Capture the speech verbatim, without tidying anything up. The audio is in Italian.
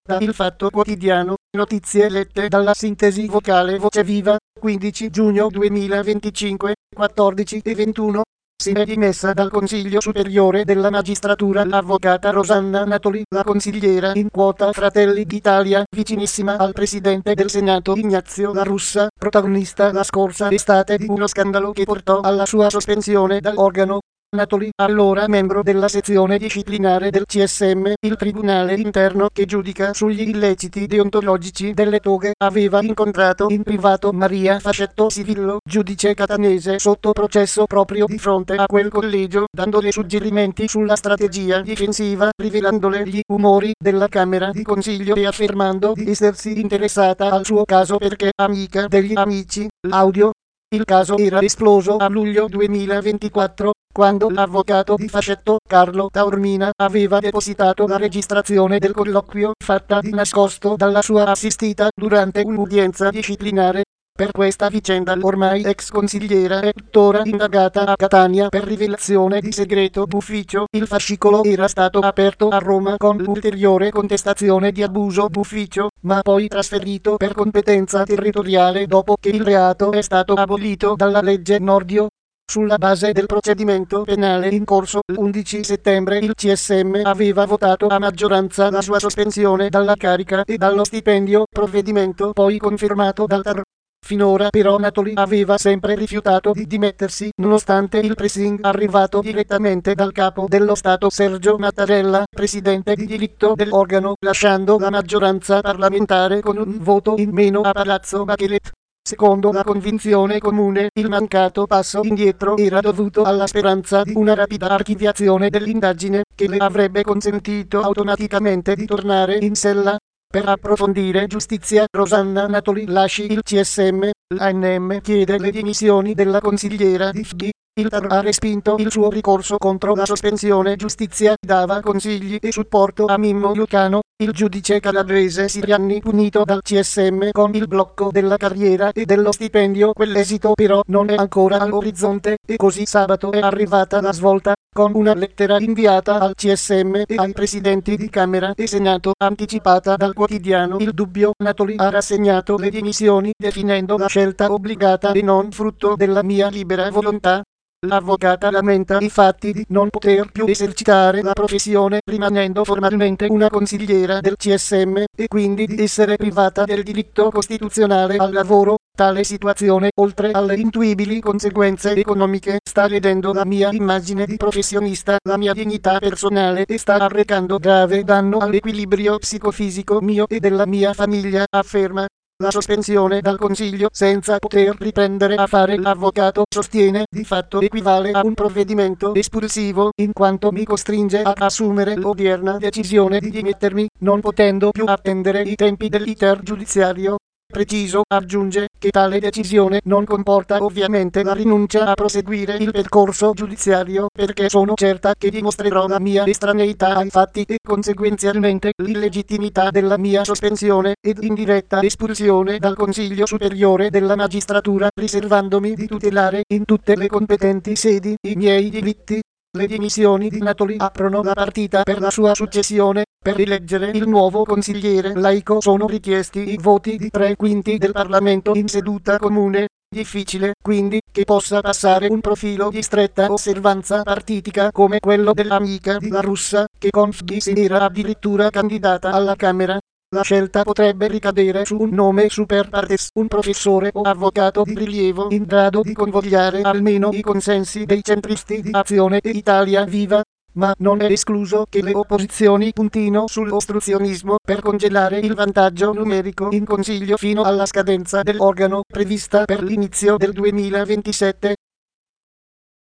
Da Il Fatto Quotidiano, notizie lette dalla sintesi vocale Voce Viva, quindici giugno duemilaventicinque, quattordici e ventuno. Si è dimessa dal Consiglio Superiore della Magistratura l'avvocata Rosanna Natoli, la consigliera in quota Fratelli d'Italia, vicinissima al Presidente del Senato Ignazio La Russa, protagonista la scorsa estate di uno scandalo che portò alla sua sospensione dall'organo. Natoli, allora membro della sezione disciplinare del C S M, il tribunale interno che giudica sugli illeciti deontologici delle toghe, aveva incontrato in privato Maria Fascetto Sivillo, giudice catanese sotto processo proprio di fronte a quel collegio, dandole suggerimenti sulla strategia difensiva, rivelandole gli umori della Camera di Consiglio e affermando di essersi interessata al suo caso perché amica degli amici. L'audio. Il caso era esploso a luglio duemilaventiquattro, quando l'avvocato di Fascetto, Carlo Taormina, aveva depositato la registrazione del colloquio fatta di nascosto dalla sua assistita durante un'udienza disciplinare. Per questa vicenda l'ormai ex consigliera è tuttora indagata a Catania per rivelazione di segreto d'ufficio. Il fascicolo era stato aperto a Roma con l'ulteriore contestazione di abuso d'ufficio, ma poi trasferito per competenza territoriale dopo che il reato è stato abolito dalla legge Nordio. Sulla base del procedimento penale in corso, l'undici settembre il C S M aveva votato a maggioranza la sua sospensione dalla carica e dallo stipendio, provvedimento poi confermato dal T A R. Finora però Natoli aveva sempre rifiutato di dimettersi, nonostante il pressing arrivato direttamente dal capo dello Stato Sergio Mattarella, presidente di diritto dell'organo, lasciando la maggioranza parlamentare con un voto in meno a Palazzo Bachelet. Secondo la convinzione comune, il mancato passo indietro era dovuto alla speranza di una rapida archiviazione dell'indagine, che le avrebbe consentito automaticamente di tornare in sella. Per approfondire giustizia, Rosanna Natoli lasci il C S M, l'A N M chiede le dimissioni della consigliera di F D. Il T A R ha respinto il suo ricorso contro la sospensione. Giustizia dava consigli e supporto a Mimmo Lucano, il giudice calabrese Sirianni punito dal C S M con il blocco della carriera e dello stipendio. Quell'esito però non è ancora all'orizzonte, e così sabato è arrivata la svolta, con una lettera inviata al C S M e ai presidenti di Camera e Senato, anticipata dal quotidiano Il Dubbio. Natoli ha rassegnato le dimissioni, definendo la scelta obbligata e non frutto della mia libera volontà. L'avvocata lamenta i fatti di non poter più esercitare la professione rimanendo formalmente una consigliera del C S M, e quindi di essere privata del diritto costituzionale al lavoro. Tale situazione, oltre alle intuibili conseguenze economiche, sta ledendo la mia immagine di professionista, la mia dignità personale e sta arrecando grave danno all'equilibrio psicofisico mio e della mia famiglia, afferma. La sospensione dal Consiglio senza poter riprendere a fare l'avvocato, sostiene, di fatto equivale a un provvedimento espulsivo, in quanto mi costringe ad assumere l'odierna decisione di dimettermi, non potendo più attendere i tempi dell'iter giudiziario. Preciso, aggiunge, che tale decisione non comporta ovviamente la rinuncia a proseguire il percorso giudiziario, perché sono certa che dimostrerò la mia estraneità ai fatti e conseguenzialmente l'illegittimità della mia sospensione ed indiretta espulsione dal Consiglio Superiore della Magistratura, riservandomi di tutelare in tutte le competenti sedi i miei diritti. Le dimissioni di Natoli aprono la partita per la sua successione. Per eleggere il nuovo consigliere laico sono richiesti i voti di tre quinti del Parlamento in seduta comune. Difficile, quindi, che possa passare un profilo di stretta osservanza partitica come quello dell'amica di La Russa, che con F D si era addirittura candidata alla Camera. La scelta potrebbe ricadere su un nome super partes, un professore o avvocato di rilievo in grado di convogliare almeno i consensi dei centristi di Azione e Italia Viva. Ma non è escluso che le opposizioni puntino sull'ostruzionismo per congelare il vantaggio numerico in Consiglio fino alla scadenza dell'organo prevista per l'inizio del duemilaventisette.